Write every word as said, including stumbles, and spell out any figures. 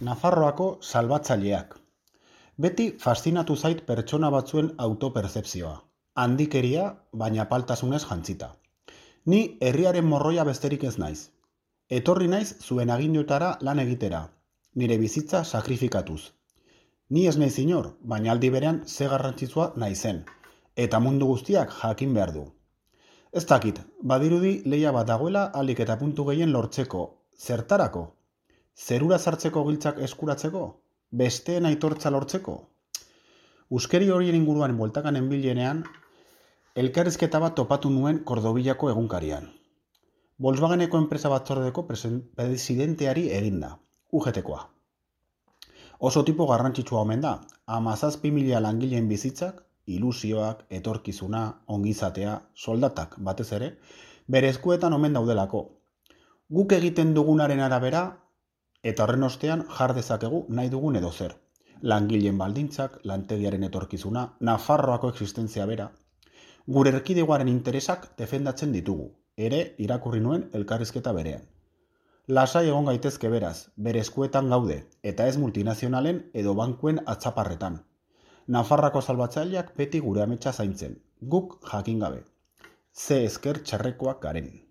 Nafarroako salbatzaileak. Beti faszinatu zait pertsona batzuen autopertzepzioa. Handikeria, baina apaltasunez jantzita. Ni herriaren morroia besterik ez naiz. Etorri naiz zuen agindutara lan egitera, nire bizitza sakrifikatuz. Ni ez naiz inor, baina aldi berean ze garrantzitsua naizen, eta mundu guztiak jakin behar du. Ez dakit, badirudi lehia bat dagoela ahalik eta puntu gehien lortzeko. Zertarako? Zerura sartzeko giltzak eskuratzeko? Besteen aitortza lortzeko? Uskeri horien inguruan bueltakan enbilenean, elkarrizketa bat topatu nuen Kordobillako egunkarian. Volkswageneko enpresa batzordeko presidenteari eginda, U G T-koa. Oso tipo garrantzitsua omen da, hamazazpi mila langileen bizitzak, ilusioak, etorkizuna, ongizatea, soldatak batez ere, bere eskuetan omen daudelako. Guk egiten dugunaren arabera, eta horren ostean jar dezakegu nahi dugun edo zer. Langileen baldintzak, lantegiaren etorkizuna, Nafarroako existentzia bera. Gure erkidegoaren interesak defendatzen ditugu, ere irakurri nuen elkarrizketa berean. Lasai egon gaitezke beraz, bere eskuetan gaude, eta ez multinazionalen edo bankuen atzaparretan. Nafarroako salbatzaileak beti gure ametsa zaintzen, guk jakin gabe. Ze esker txarrekoak garen.